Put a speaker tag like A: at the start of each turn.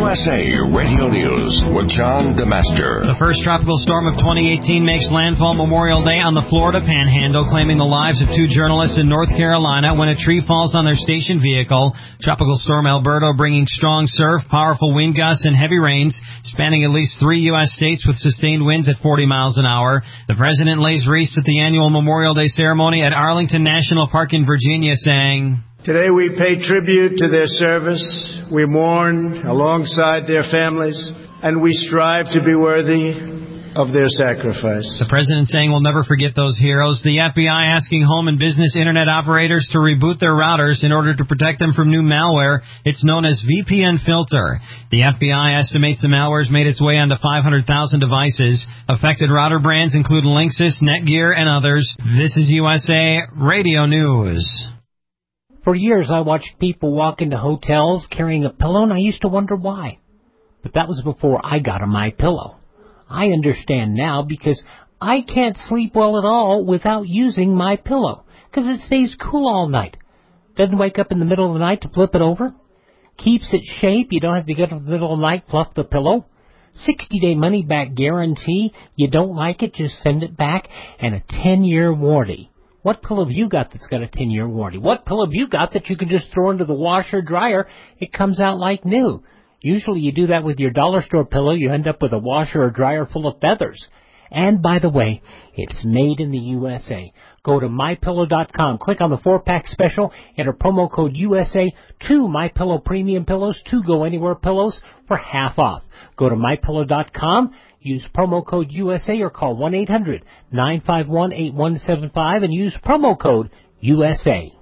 A: USA Radio News with John DeMaster.
B: The first tropical storm of 2018 makes landfall Memorial Day on the Florida Panhandle, claiming the lives of two journalists in North Carolina when a tree falls on their station vehicle. Tropical storm Alberto bringing strong surf, powerful wind gusts, and heavy rains, spanning at least 3 U.S. states with sustained winds at 40 miles an hour. The president lays wreaths at the annual Memorial Day ceremony at Arlington National Park in Virginia, saying,
C: "Today we pay tribute to their service, we mourn alongside their families, and we strive to be worthy of their sacrifice."
B: The president saying we'll never forget those heroes. The FBI asking home and business internet operators to reboot their routers in order to protect them from new malware. It's known as VPN Filter. The FBI estimates the malware has made its way onto 500,000 devices. Affected router brands include Linksys, Netgear, and others. This is USA Radio News.
D: For years, I watched people walk into hotels carrying a pillow, and I used to wonder why. But that was before I got a MyPillow. I understand now because I can't sleep well at all without using MyPillow, because it stays cool all night. Doesn't wake up in the middle of the night to flip it over. Keeps its shape. You don't have to get in the middle of the night, fluff the pillow. 60-day money-back guarantee. You don't like it, just send it back. And a 10-year warranty. What pillow have you got that's got a 10-year warranty? What pillow have you got that you can just throw into the washer dryer? It comes out like new. Usually you do that with your dollar store pillow. You end up with a washer or dryer full of feathers. And by the way, it's made in the USA. Go to MyPillow.com. Click on the 4-pack special. Enter promo code USA. 2 MyPillow premium pillows. 2 Go Anywhere pillows for half off. Go to MyPillow.com. Use promo code USA or call 1-800-951-8175 and use promo code USA.